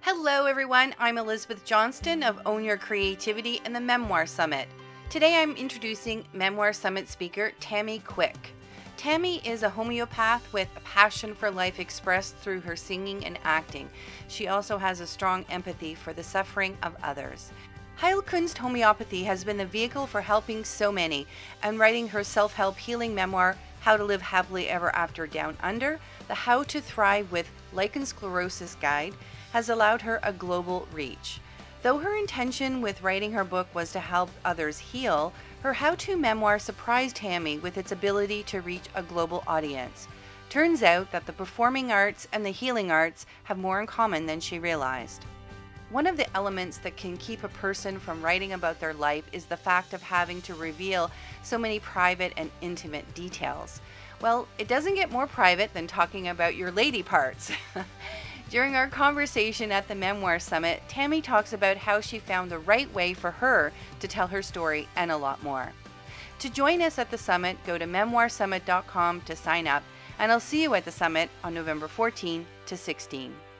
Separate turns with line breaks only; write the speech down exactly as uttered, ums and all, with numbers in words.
Hello, everyone. I'm Elizabeth Johnston of Own Your Creativity and the Memoir Summit. Today, I'm introducing Memoir Summit speaker Tammy Quick. Tammy is a homeopath with a passion for life expressed through her singing and acting. She also has a strong empathy for the suffering of others. Heilkunst Homeopathy has been the vehicle for helping so many, and writing her self-help healing memoir, How to Live Happily Ever After Down Under, the How to Thrive with Lichen Sclerosis Guide, has allowed her a global reach. Though her intention with writing her book was to help others heal, her how-to memoir surprised Tammy with its ability to reach a global audience. Turns out that the performing arts and the healing arts have more in common than she realized. One of the elements that can keep a person from writing about their life is the fact of having to reveal so many private and intimate details. Well, it doesn't get more private than talking about your lady parts. During our conversation at the Memoir Summit, Tammy talks about how she found the right way for her to tell her story and a lot more. To join us at the summit, go to memoir summit dot com to sign up, and I'll see you at the summit on November fourteenth to sixteenth.